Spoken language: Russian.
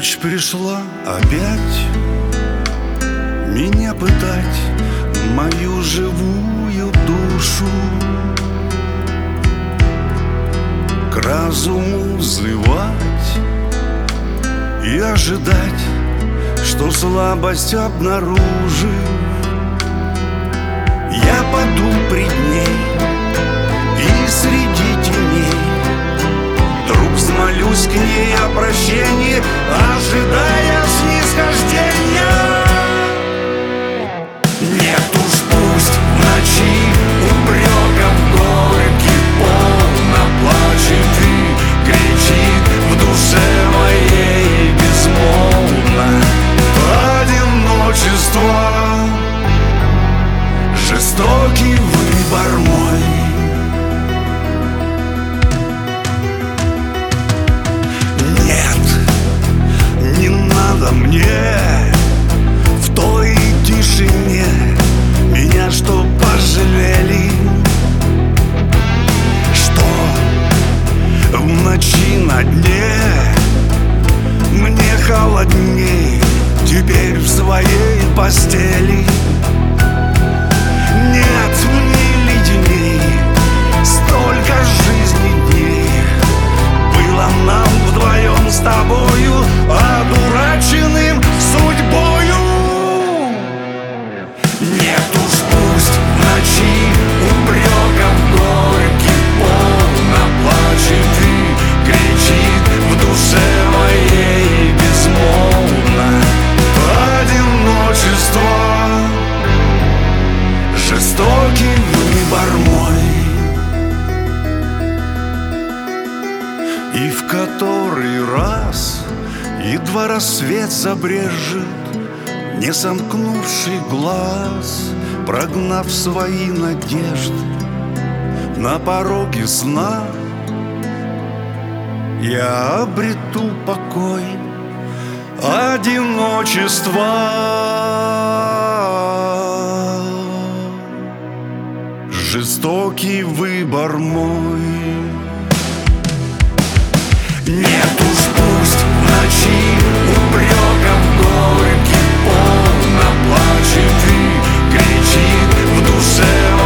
Ночь пришла опять меня пытать, мою живую душу к разуму взывать и ожидать, что слабость обнаружив, я паду пред ней и среди теней вдруг взмолюсь к ней о прощении, ожидая снисхождения. Нет уж, пусть в ночи упреков горький полно плачет и кричит в душе моей безмолвно одиночество. Жестокий выбор мой. Нет, не надо мне в той тишине меня, что пожалели, что в ночи на дне мне холодней теперь в своей постели. Нет, мне леденей столько жизни дней было нам вдвоем с тобою, одураченным судьбою. Нет уж, пусть в ночи упреков горький полно плачет и кричит в душе моей безмолвно одиночество. Жестокий выбор мой. И в который раз едва рассвет забрежет, не сомкнувший глаз, прогнав свои надежды, на пороге сна я обрету покой одиночества. Жестокий выбор мой. Нет уж, пусть в ночи упреков горький полно плачет и кричит в душе